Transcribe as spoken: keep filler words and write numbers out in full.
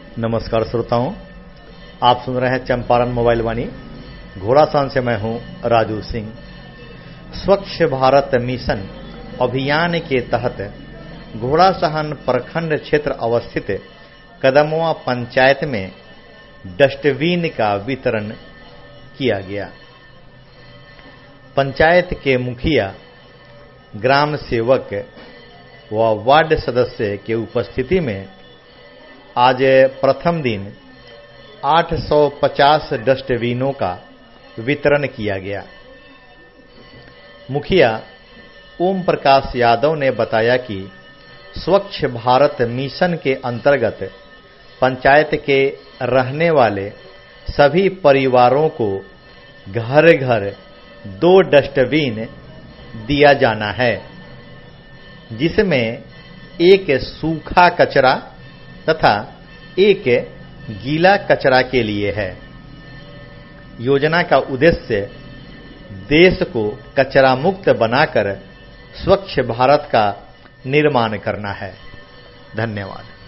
नमस्कार श्रोताओं, आप सुन रहे हैं चंपारण मोबाइल वाणी। घोड़ासान से मैं हूं राजू सिंह। स्वच्छ भारत मिशन अभियान के तहत घोड़ासहन प्रखंड क्षेत्र अवस्थित कदमवा पंचायत में डस्टबिन का वितरण किया गया। पंचायत के मुखिया, ग्राम सेवक व वार्ड सदस्य के उपस्थिति में आज प्रथम दिन आठ सौ पचास डस्टबिनों का वितरण किया गया। मुखिया ओम प्रकाश यादव ने बताया कि स्वच्छ भारत मिशन के अंतर्गत पंचायत के रहने वाले सभी परिवारों को घर घर दो डस्टबिन दिया जाना है, जिसमें एक सूखा कचरा तथा एक गीला कचरा के लिए है। योजना का उद्देश्य देश को कचरा मुक्त बनाकर स्वच्छ भारत का निर्माण करना है। धन्यवाद।